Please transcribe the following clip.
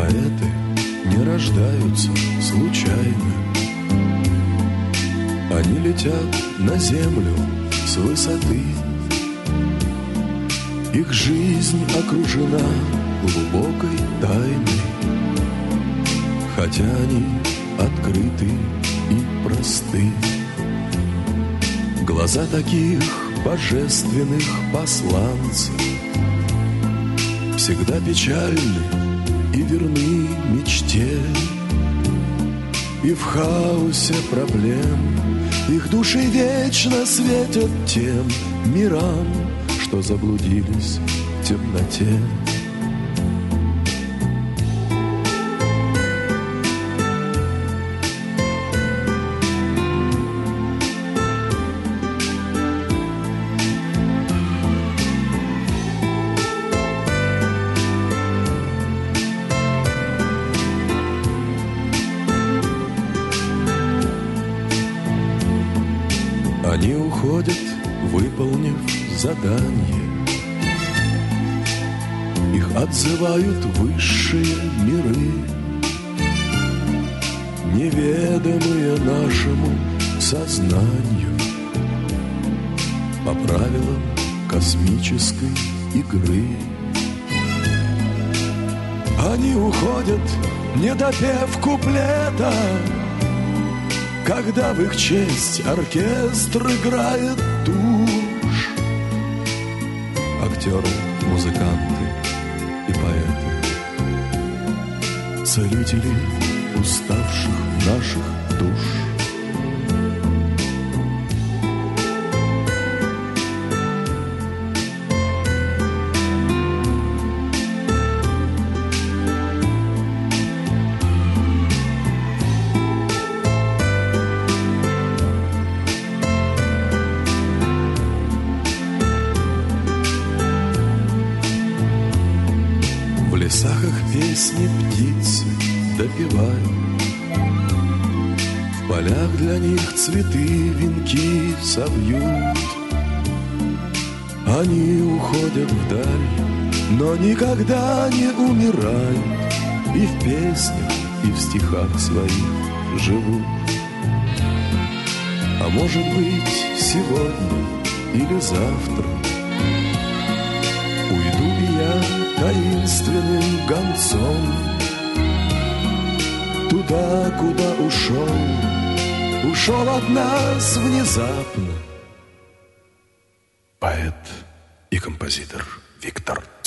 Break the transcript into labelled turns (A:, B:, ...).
A: Поэты не рождаются случайно. Они летят на землю с высоты. Их жизнь окружена глубокой тайной, хотя они открыты и просты. Глаза таких божественных посланцев всегда печальны и верны мечте. И в хаосе проблем их души вечно светят тем мирам, что заблудились в темноте. Они уходят, выполнив задание. Их отзывают высшие миры, неведомые нашему сознанию, по правилам космической игры. Они уходят, не допев куплета, когда в их честь оркестр играет тушь. Актеры, музыканты и поэты, целители уставших наших душ. В лесах их песни птицы допевают, в полях для них цветы венки совьют. Они уходят вдаль, но никогда не умирают, и в песнях, и в стихах своих живут. А может быть, сегодня или завтра уйду и я таинственным гонцом туда, куда ушел от нас внезапно поэт и композитор Виктор